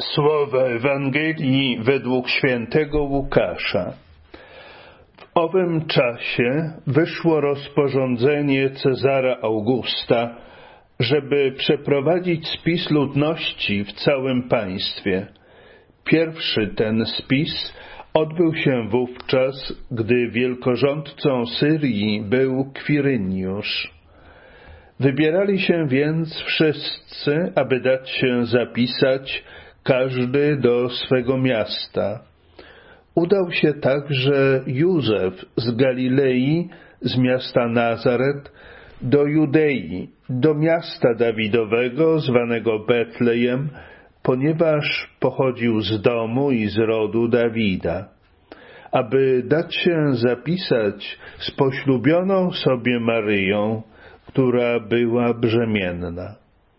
Słowa Ewangelii według świętego Łukasza. W owym czasie wyszło rozporządzenie Cezara Augusta, żeby przeprowadzić spis ludności w całym państwie. Pierwszy ten spis odbył się wówczas, gdy wielkorządcą Syrii był Kwiryniusz. Wybierali się więc wszyscy, aby dać się zapisać, każdy do swego miasta. Udał się także Józef z Galilei, z miasta Nazaret, do Judei, do miasta Dawidowego, zwanego Betlejem, ponieważ pochodził z domu i z rodu Dawida, aby dać się zapisać z poślubioną sobie Maryją, która była brzemienna.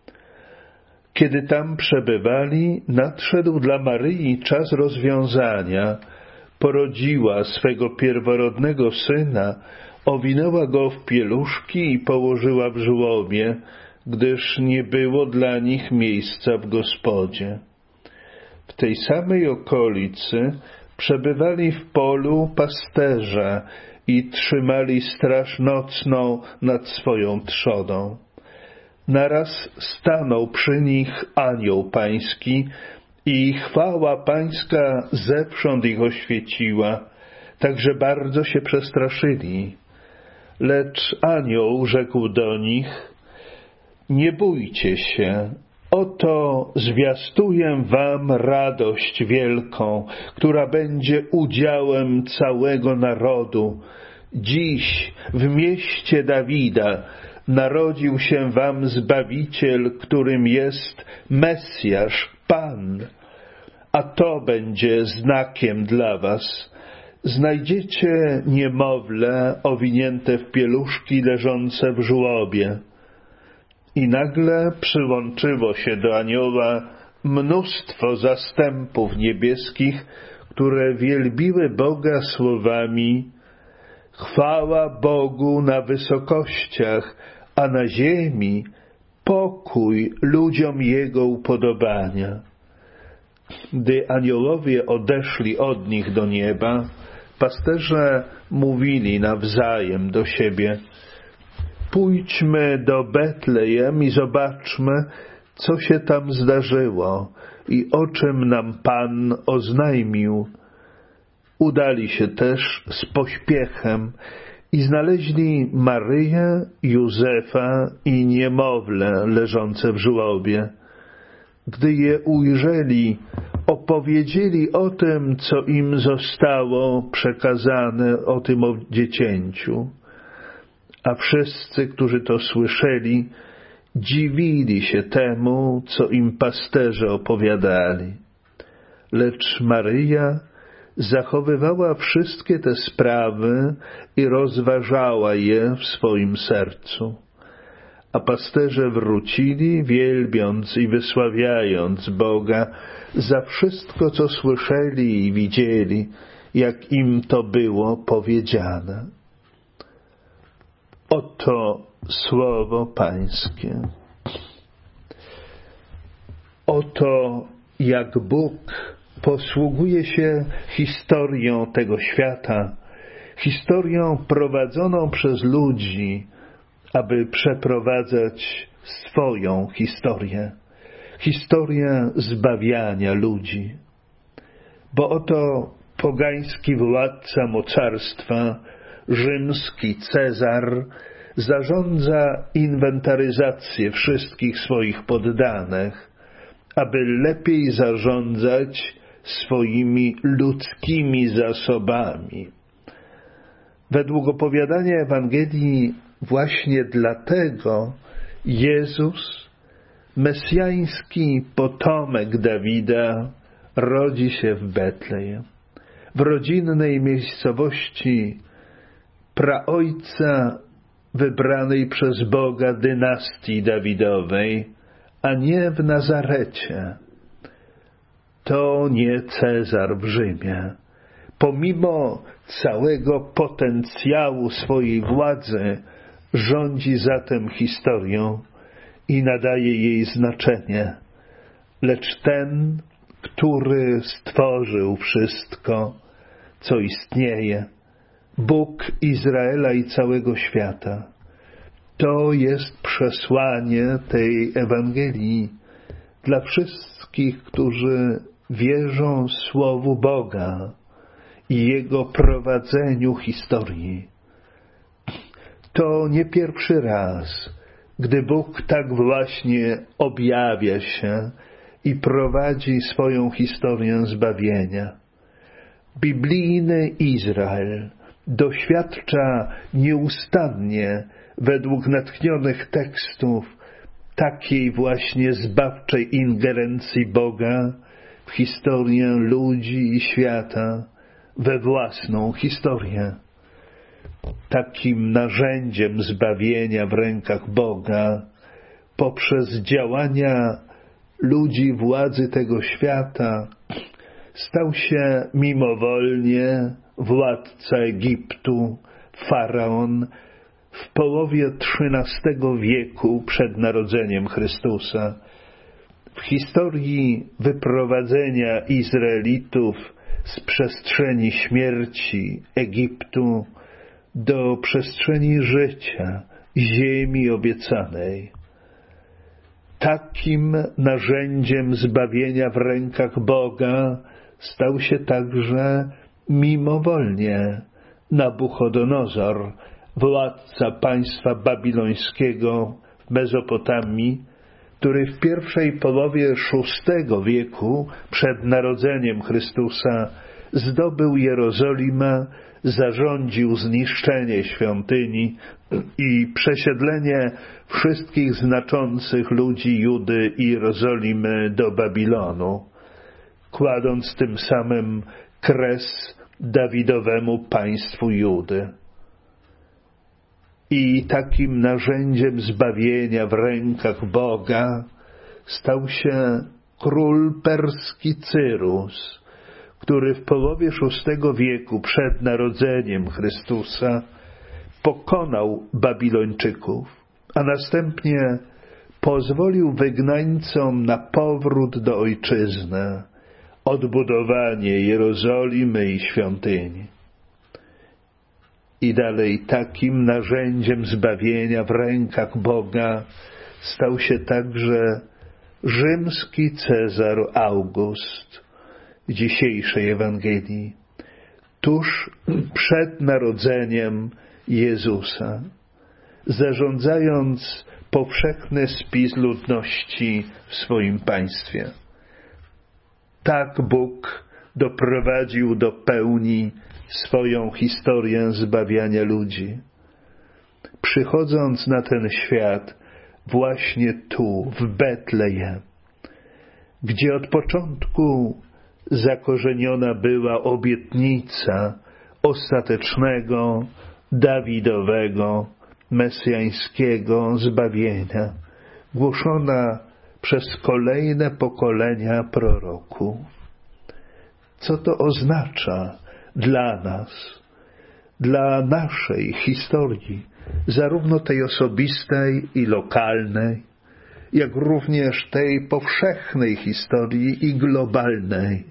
Kiedy tam przebywali, nadszedł dla Maryi czas rozwiązania. Porodziła swego pierworodnego syna, owinęła go w pieluszki i położyła w żłobie, gdyż nie było dla nich miejsca w gospodzie. W tej samej okolicy przebywali w polu pasterze i trzymali straż nocną nad swoją trzodą. Naraz stanął przy nich anioł pański i chwała pańska zewsząd ich oświeciła, tak że bardzo się przestraszyli. Lecz anioł rzekł do nich: nie bójcie się, oto zwiastuję wam radość wielką, która będzie udziałem całego narodu. Dziś w mieście Dawida narodził się wam Zbawiciel, którym jest Mesjasz, Pan. A to będzie znakiem dla was. Znajdziecie niemowlę owinięte w pieluszki leżące w żłobie. I nagle przyłączyło się do anioła mnóstwo zastępów niebieskich, które wielbiły Boga słowami: chwała Bogu na wysokościach, a na ziemi pokój ludziom Jego upodobania. Gdy aniołowie odeszli od nich do nieba, pasterze mówili nawzajem do siebie: pójdźmy do Betlejem i zobaczmy, co się tam zdarzyło i o czym nam Pan oznajmił. Udali się też z pośpiechem i znaleźli Maryję, Józefa i niemowlę leżące w żłobie. Gdy je ujrzeli, opowiedzieli o tym, co im zostało przekazane o tym dziecięciu. A wszyscy, którzy to słyszeli, dziwili się temu, co im pasterze opowiadali. Lecz Maryja zachowywała wszystkie te sprawy i rozważała je w swoim sercu. A pasterze wrócili, wielbiąc i wysławiając Boga za wszystko, co słyszeli i widzieli, jak im to było powiedziane. Oto słowo Pańskie. Oto jak Bóg posługuje się historią tego świata, historią prowadzoną przez ludzi, aby przeprowadzać swoją historię zbawiania ludzi. Bo oto pogański władca mocarstwa, rzymski Cezar, zarządza inwentaryzację wszystkich swoich poddanych, aby lepiej zarządzać swoimi ludzkimi zasobami. Według opowiadania Ewangelii właśnie dlatego Jezus, mesjański potomek Dawida, rodzi się w Betlejem, w rodzinnej miejscowości praojca wybranej przez Boga dynastii Dawidowej, a nie w Nazarecie. To nie Cezar w Rzymie. Pomimo całego potencjału swojej władzy rządzi zatem historią i nadaje jej znaczenie. Lecz ten, który stworzył wszystko, co istnieje, Bóg Izraela i całego świata. To jest przesłanie tej Ewangelii dla wszystkich, którzy wierzą Słowu Boga i Jego prowadzeniu historii. To nie pierwszy raz, gdy Bóg tak właśnie objawia się i prowadzi swoją historię zbawienia. Biblijny Izrael doświadcza nieustannie, według natchnionych tekstów, takiej właśnie zbawczej ingerencji Boga w historię ludzi i świata, we własną historię. Takim narzędziem zbawienia w rękach Boga poprzez działania ludzi władzy tego świata stał się mimowolnie władca Egiptu, faraon, w połowie XIII wieku przed narodzeniem Chrystusa. W historii wyprowadzenia Izraelitów z przestrzeni śmierci Egiptu do przestrzeni życia, ziemi obiecanej. Takim narzędziem zbawienia w rękach Boga stał się także mimowolnie Nabuchodonozor, władca państwa babilońskiego w Mezopotamii, który w pierwszej połowie VI wieku przed narodzeniem Chrystusa zdobył Jerozolimę, zarządził zniszczenie świątyni i przesiedlenie wszystkich znaczących ludzi Judy i Jerozolimy do Babilonu, kładąc tym samym kres Dawidowemu państwu Judy. I takim narzędziem zbawienia w rękach Boga stał się król perski Cyrus, który w połowie VI wieku przed narodzeniem Chrystusa pokonał Babilończyków, a następnie pozwolił wygnańcom na powrót do ojczyzny, odbudowanie Jerozolimy i świątyni. I dalej takim narzędziem zbawienia w rękach Boga stał się także rzymski Cezar August w dzisiejszej Ewangelii, tuż przed narodzeniem Jezusa, zarządzając powszechny spis ludności w swoim państwie. Tak Bóg doprowadził do pełni swoją historię zbawiania ludzi, przychodząc na ten świat właśnie tu, w Betlejem, gdzie od początku zakorzeniona była obietnica ostatecznego, Dawidowego, mesjańskiego zbawienia, głoszona przez kolejne pokolenia proroków. Co to oznacza dla nas, dla naszej historii, zarówno tej osobistej i lokalnej, jak również tej powszechnej historii i globalnej?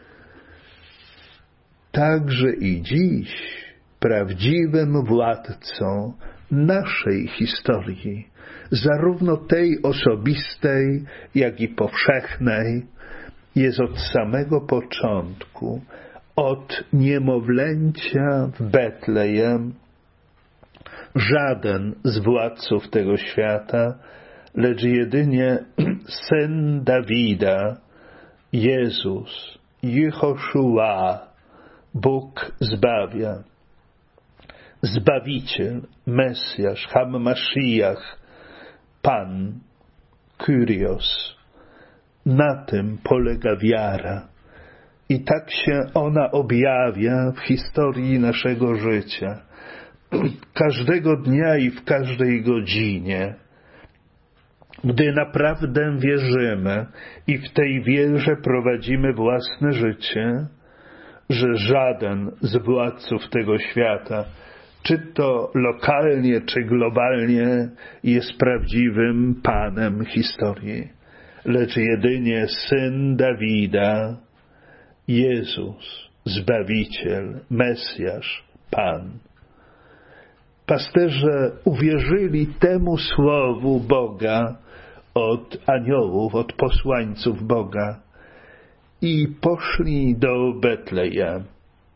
Także i dziś prawdziwym władcą naszej historii, zarówno tej osobistej, jak i powszechnej, jest od samego początku, od niemowlęcia w Betlejem, żaden z władców tego świata, lecz jedynie Syn Dawida, Jezus, Jehoszua, Bóg zbawia. Zbawiciel, Mesjasz, Hammashiach, Pan, Kyrios. Na tym polega wiara. I tak się ona objawia w historii naszego życia. Każdego dnia i w każdej godzinie. Gdy naprawdę wierzymy i w tej wierze prowadzimy własne życie, że żaden z władców tego świata, czy to lokalnie, czy globalnie, jest prawdziwym Panem historii. lecz jedynie Syn Dawida, Jezus, Zbawiciel, Mesjasz, Pan. Pasterze uwierzyli temu słowu Boga od aniołów, od posłańców Boga i poszli do Betlejem.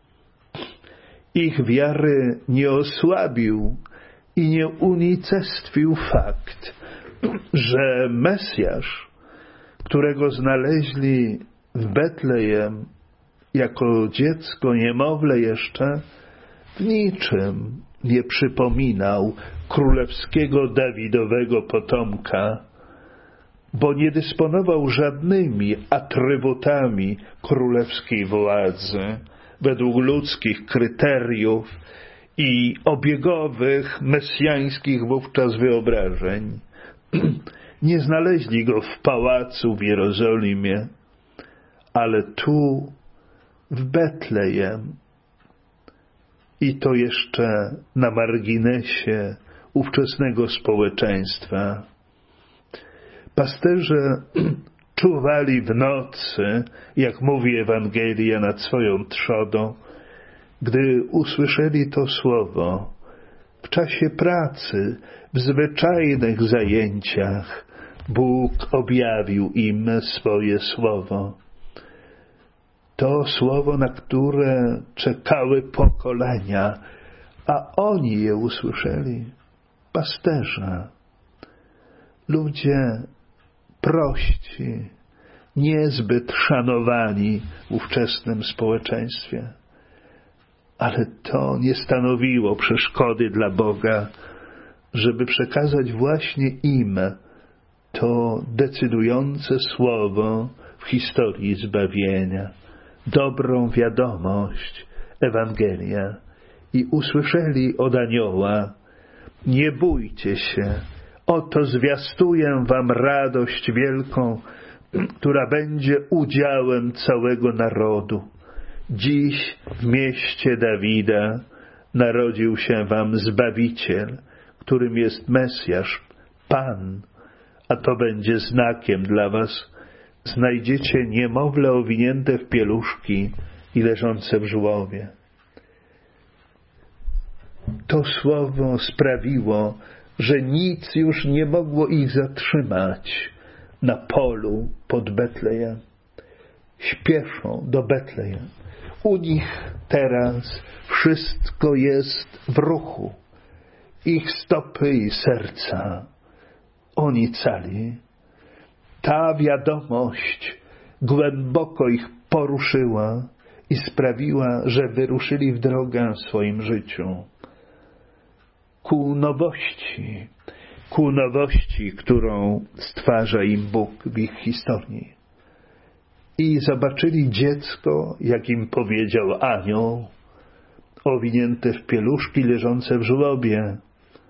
Ich wiary nie osłabił i nie unicestwił fakt, że Mesjasz, którego znaleźli w Betlejem jako dziecko, niemowlę jeszcze, w niczym nie przypominał królewskiego Dawidowego potomka, bo nie dysponował żadnymi atrybutami królewskiej władzy według ludzkich kryteriów i obiegowych, mesjańskich wówczas wyobrażeń. Nie znaleźli go w pałacu w Jerozolimie, ale tu, w Betlejem, i to jeszcze na marginesie ówczesnego społeczeństwa. Pasterze czuwali w nocy, jak mówi Ewangelia, nad swoją trzodą, gdy usłyszeli to słowo. W czasie pracy, w zwyczajnych zajęciach, Bóg objawił im swoje słowo. To słowo, na które czekały pokolenia, a oni je usłyszeli. Pasterze, ludzie prości, niezbyt szanowani w ówczesnym społeczeństwie. Ale to nie stanowiło przeszkody dla Boga, żeby przekazać właśnie im to decydujące słowo w historii zbawienia, dobrą wiadomość, Ewangelia. I usłyszeli od anioła: nie bójcie się, oto zwiastuję wam radość wielką, która będzie udziałem całego narodu. Dziś w mieście Dawida narodził się wam Zbawiciel, którym jest Mesjasz, Pan, a to będzie znakiem dla was. Znajdziecie niemowlę owinięte w pieluszki i leżące w żłobie. To słowo sprawiło, że nic już nie mogło ich zatrzymać na polu pod Betlejem. Śpieszą do Betlejem. U nich teraz wszystko jest w ruchu. Ich stopy i serca. Oni cali. Ta wiadomość głęboko ich poruszyła i sprawiła, że wyruszyli w drogę w swoim życiu. Ku nowości, którą stwarza im Bóg w ich historii. I zobaczyli dziecko, jak im powiedział anioł, owinięte w pieluszki, leżące w żłobie.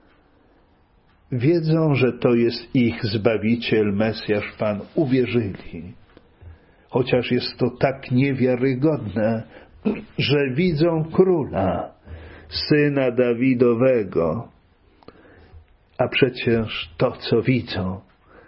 Wiedzą, że to jest ich Zbawiciel, Mesjasz, Pan. Uwierzyli. Chociaż jest to tak niewiarygodne, że widzą króla, Syna Dawidowego. A przecież to, co widzą,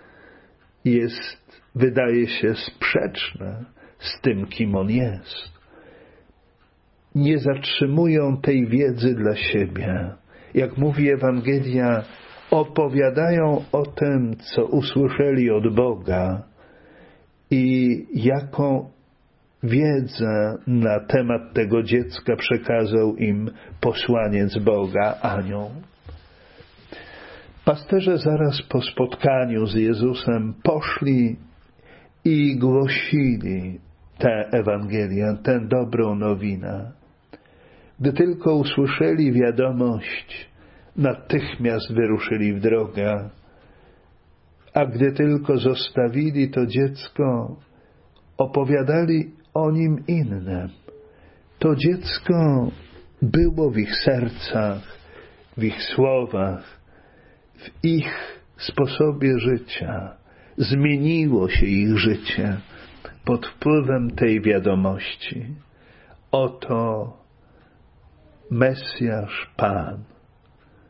wydaje się sprzeczne z tym, kim on jest. Nie zatrzymują tej wiedzy dla siebie. Jak mówi Ewangelia, opowiadają o tym, co usłyszeli od Boga i jaką wiedzę na temat tego dziecka przekazał im posłaniec Boga, anioł. Pasterze zaraz po spotkaniu z Jezusem poszli i głosili tę Ewangelię, tę dobrą nowinę. Gdy tylko usłyszeli wiadomość, natychmiast wyruszyli w drogę, a gdy tylko zostawili to dziecko, opowiadali o nim innym. To dziecko było w ich sercach, w ich słowach, w ich sposobie życia. Zmieniło się ich życie pod wpływem tej wiadomości. Oto Mesjasz, Pan,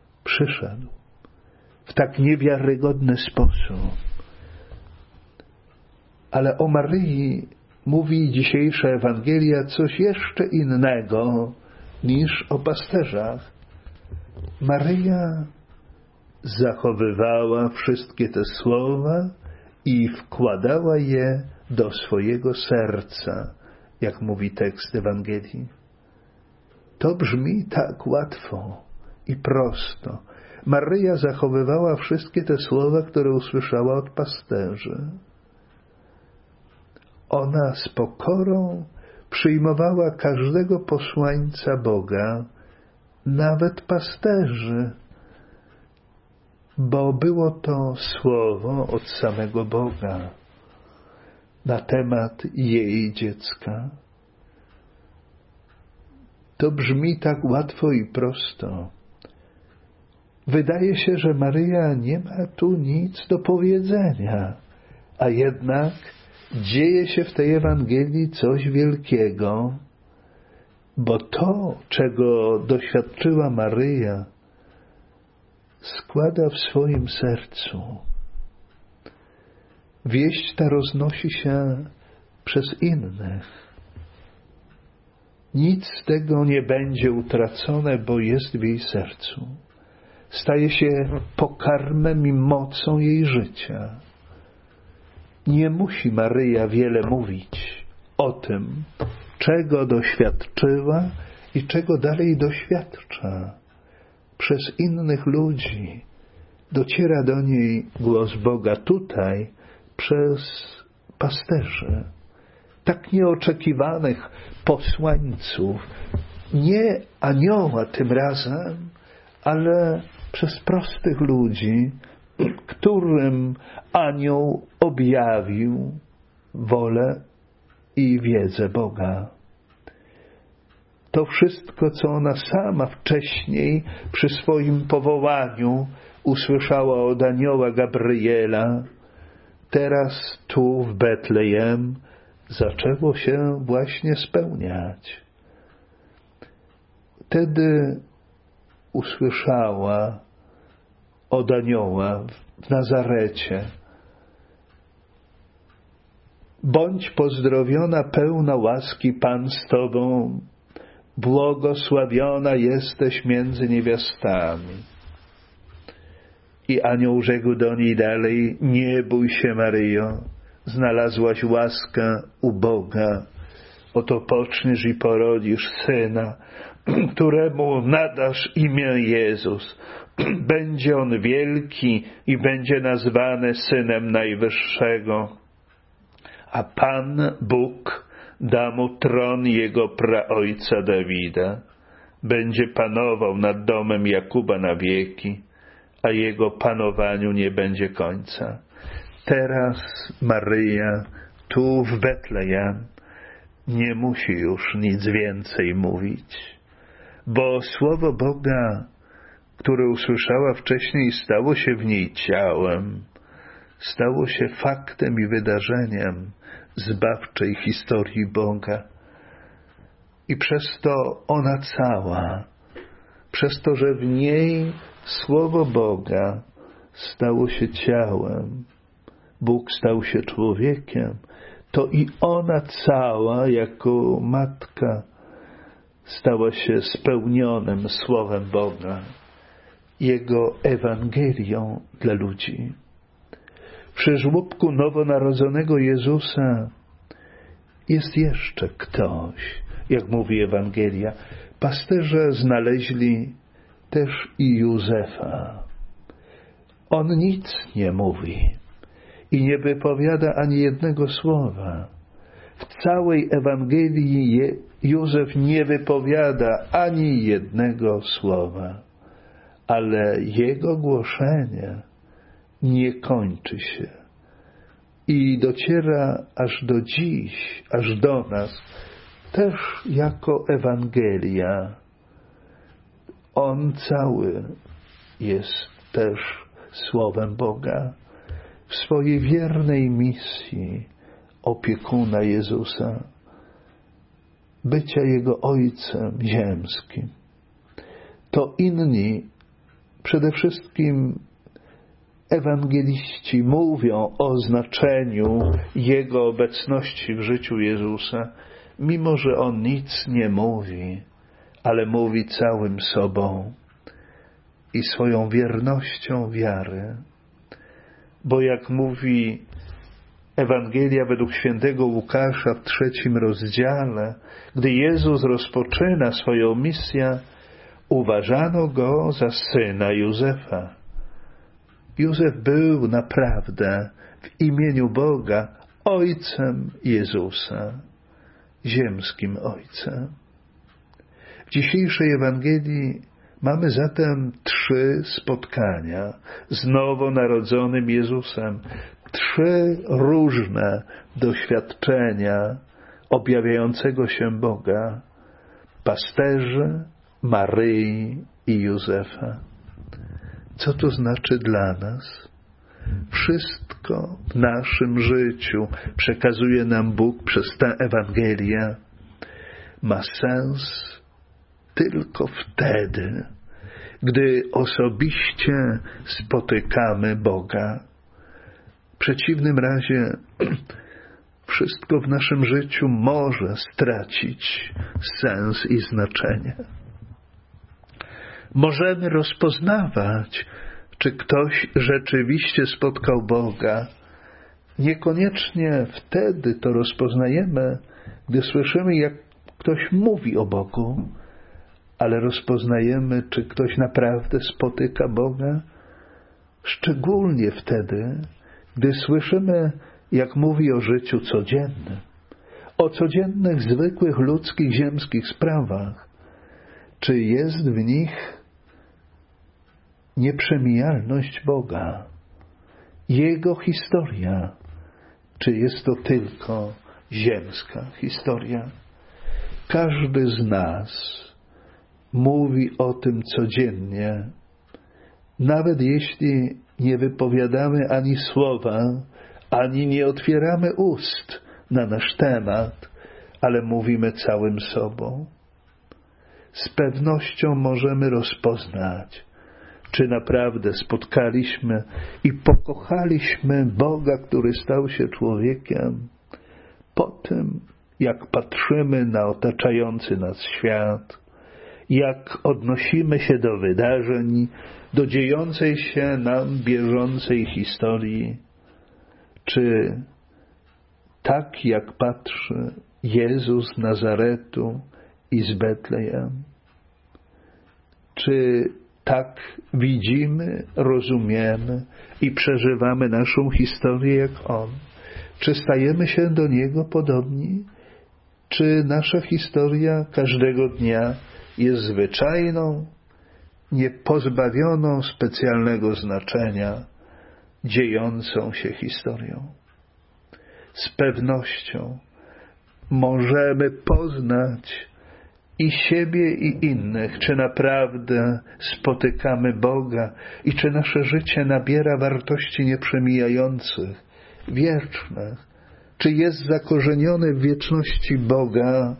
przyszedł w tak niewiarygodny sposób. Ale o Maryi mówi dzisiejsza Ewangelia coś jeszcze innego niż o pasterzach. Maryja zachowywała wszystkie te słowa i wkładała je do swojego serca, jak mówi tekst Ewangelii. To brzmi tak łatwo i prosto. Maryja zachowywała wszystkie te słowa, które usłyszała od pasterzy. Ona z pokorą przyjmowała każdego posłańca Boga, nawet pasterzy, bo było to słowo od samego Boga na temat jej dziecka. To brzmi tak łatwo i prosto. Wydaje się, że Maryja nie ma tu nic do powiedzenia, a jednak dzieje się w tej Ewangelii coś wielkiego, bo to, czego doświadczyła Maryja, składa w swoim sercu. Wieść ta roznosi się przez innych. Nic z tego nie będzie utracone, bo jest w jej sercu. Staje się pokarmem i mocą jej życia. Nie musi Maryja wiele mówić o tym, czego doświadczyła i czego dalej doświadcza. Przez innych ludzi dociera do niej głos Boga tutaj przez pasterzy, tak nieoczekiwanych posłańców, nie anioła tym razem, ale przez prostych ludzi, którym anioł objawił wolę i wiedzę Boga. To wszystko, co ona sama wcześniej przy swoim powołaniu usłyszała od anioła Gabriela, teraz tu w Betlejem zaczęło się właśnie spełniać. Wtedy usłyszała od anioła w Nazarecie: bądź pozdrowiona, pełna łaski, Pan z Tobą, błogosławiona jesteś między niewiastami. I anioł rzekł do niej dalej: nie bój się, Maryjo, znalazłaś łaskę u Boga. Oto poczniesz i porodzisz syna, któremu nadasz imię Jezus. Będzie on wielki i będzie nazwany Synem Najwyższego. A Pan Bóg da mu tron jego praojca Dawida. Będzie panował nad domem Jakuba na wieki, a jego panowaniu nie będzie końca. Teraz Maryja tu w Betlejem nie musi już nic więcej mówić, bo słowo Boga, które usłyszała wcześniej, stało się w niej ciałem, stało się faktem i wydarzeniem zbawczej historii Boga. I przez to ona cała, przez to, że w niej słowo Boga stało się ciałem, Bóg stał się człowiekiem, to i ona cała jako matka stała się spełnionym słowem Boga, Jego Ewangelią dla ludzi. Przy żłóbku nowonarodzonego Jezusa jest jeszcze ktoś, jak mówi Ewangelia. Pasterze znaleźli też i Józefa. On nic nie mówi i nie wypowiada ani jednego słowa. W całej Ewangelii Józef nie wypowiada ani jednego słowa, ale jego głoszenie nie kończy się i dociera aż do dziś, aż do nas, też jako Ewangelia. On cały jest też Słowem Boga w swojej wiernej misji opiekuna Jezusa, bycia Jego Ojcem ziemskim. To inni przede wszystkim ewangeliści mówią o znaczeniu Jego obecności w życiu Jezusa, mimo że On nic nie mówi, ale mówi całym sobą i swoją wiernością wiary. Bo jak mówi Ewangelia według świętego Łukasza w 3 rozdziale, gdy Jezus rozpoczyna swoją misję, uważano Go za syna Józefa. Józef był naprawdę w imieniu Boga ojcem Jezusa, ziemskim ojcem. W dzisiejszej Ewangelii mamy zatem 3 spotkania z nowonarodzonym Jezusem, 3 różne doświadczenia objawiającego się Boga, pasterzy, Maryi i Józefa. Co to znaczy dla nas? Wszystko w naszym życiu przekazuje nam Bóg przez tę Ewangelię. Ma sens tylko wtedy, gdy osobiście spotykamy Boga. W przeciwnym razie wszystko w naszym życiu może stracić sens i znaczenie. Możemy rozpoznawać, czy ktoś rzeczywiście spotkał Boga. Niekoniecznie wtedy to rozpoznajemy, gdy słyszymy, jak ktoś mówi o Bogu, ale rozpoznajemy, czy ktoś naprawdę spotyka Boga, szczególnie wtedy, gdy słyszymy, jak mówi o życiu codziennym, o codziennych, zwykłych, ludzkich, ziemskich sprawach. Czy jest w nich nieprzemijalność Boga, Jego historia, czy jest to tylko ziemska historia? Każdy z nas mówi o tym codziennie, nawet jeśli nie wypowiadamy ani słowa, ani nie otwieramy ust na nasz temat, ale mówimy całym sobą. Z pewnością możemy rozpoznać, czy naprawdę spotkaliśmy i pokochaliśmy Boga, który stał się człowiekiem, po tym, jak patrzymy na otaczający nas świat, jak odnosimy się do wydarzeń, do dziejącej się nam bieżącej historii, czy tak jak patrzy Jezus z Nazaretu i z Betlejem, czy tak widzimy, rozumiemy i przeżywamy naszą historię jak On? Czy stajemy się do Niego podobni? Czy nasza historia każdego dnia jest zwyczajną, niepozbawioną specjalnego znaczenia, dziejącą się historią? Z pewnością możemy poznać i siebie, i innych, czy naprawdę spotykamy Boga i czy nasze życie nabiera wartości nieprzemijających, wiecznych, czy jest zakorzenione w wieczności Boga.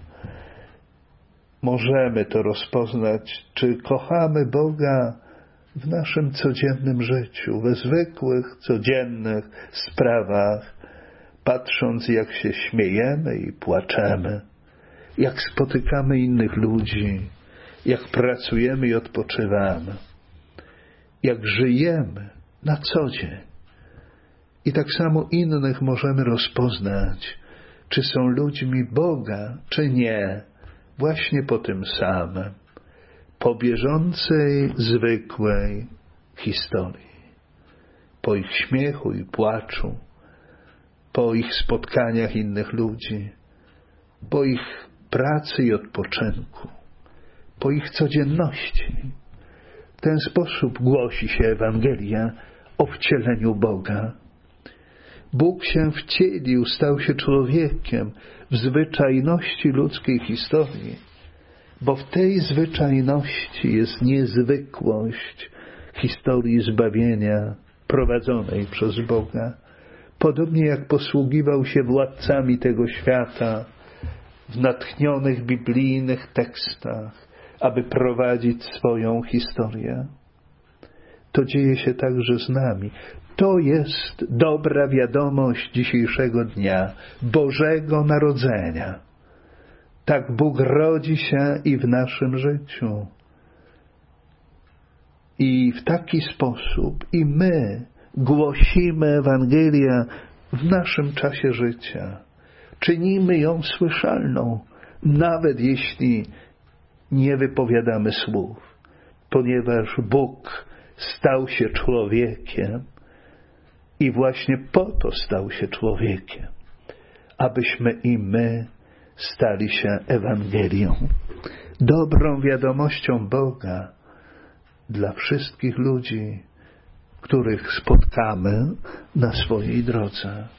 Możemy to rozpoznać, czy kochamy Boga w naszym codziennym życiu, we zwykłych, codziennych sprawach, patrząc, jak się śmiejemy i płaczemy, jak spotykamy innych ludzi, jak pracujemy i odpoczywamy, jak żyjemy na co dzień. I tak samo innych możemy rozpoznać, czy są ludźmi Boga, czy nie, właśnie po tym samym, po bieżącej, zwykłej historii, po ich śmiechu i płaczu, po ich spotkaniach innych ludzi, po ich pracy i odpoczynku, po ich codzienności. W ten sposób głosi się Ewangelia o wcieleniu Boga. Bóg się wcielił, stał się człowiekiem w zwyczajności ludzkiej historii, bo w tej zwyczajności jest niezwykłość historii zbawienia prowadzonej przez Boga. Podobnie jak posługiwał się władcami tego świata w natchnionych biblijnych tekstach, aby prowadzić swoją historię. to dzieje się także z nami. To jest dobra wiadomość dzisiejszego dnia, Bożego Narodzenia. Tak Bóg rodzi się i w naszym życiu. I w taki sposób i my głosimy Ewangelię w naszym czasie życia. Czynimy ją słyszalną, nawet jeśli nie wypowiadamy słów, ponieważ Bóg stał się człowiekiem i właśnie po to stał się człowiekiem, abyśmy i my stali się Ewangelią, dobrą wiadomością Boga dla wszystkich ludzi, których spotkamy na swojej drodze.